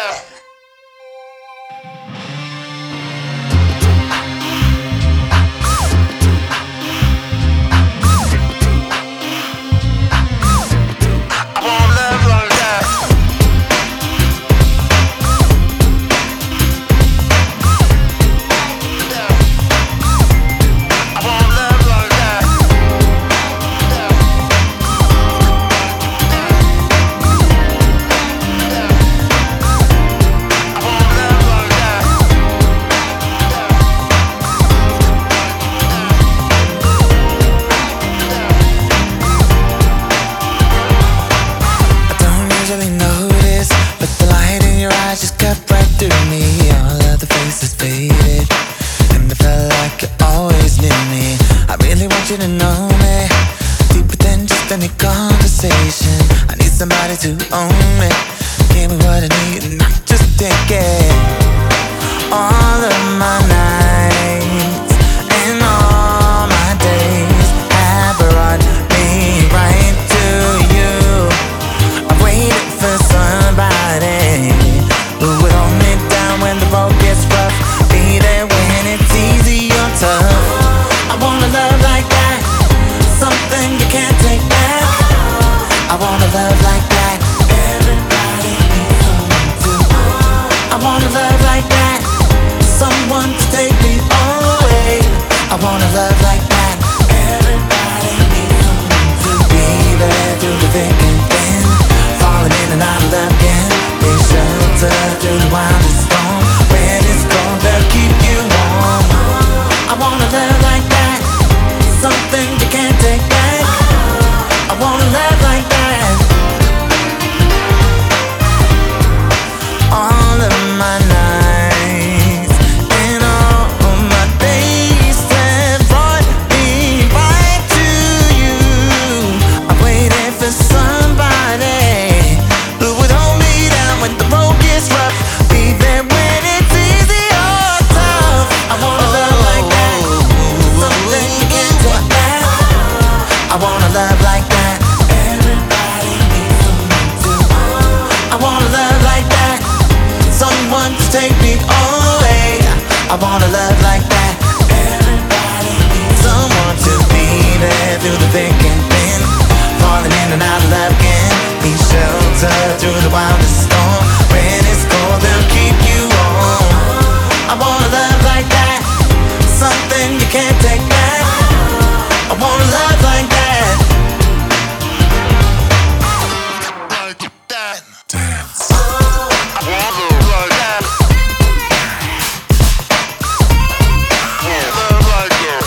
Just cut right through me. All of the faces faded, and I felt like you always knew me. I really want you to know me, deeper than just any conversation. I need somebody to own me, give me what I need and not just take it. All of my nights and all my days have brought me right to you. I've waited for somebody who would hold me down when the road gets rough, be there when it's easy or tough. I want a love like that, something you can't take back. I want a love like that, everybody needs someone to. I want a love like that, someone to take me away. I want a love like that, everybody needs someone to be there through the thick and thin, falling in and out of love again. Be shelter through the wildest storm. When it's cold, they'll keep you warm. I want a love like that, something you can't take back. I want a love like that. All of my nights and all my days have brought me right to you. I'm waiting for somebody who would hold me down when the road gets rough, be there when it's easy or tough. I want a love like that, something you can't take back. I want a love like that, everybody needs someone to. I want a love like that, someone to take me away. I want a love like that, everybody needs someone to be there through the thick and thin, falling in and out of love again. Be shelter through the wildest storm. When it's cold, they'll keep you warm. I want a love like that, something you can't take back. I want a love like that. Dance. I want a love like that. Love like that.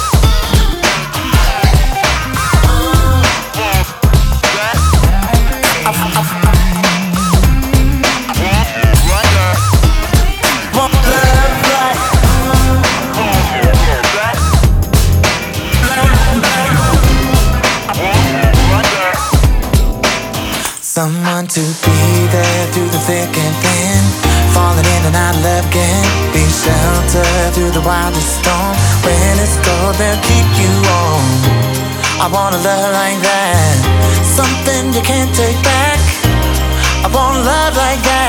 Someone to be there through the thick and thin, falling in and out of love again. Be shelter through the wildest storm. When it's cold, they'll keep you warm. I want a love like that, something you can't take back. I want a love like that.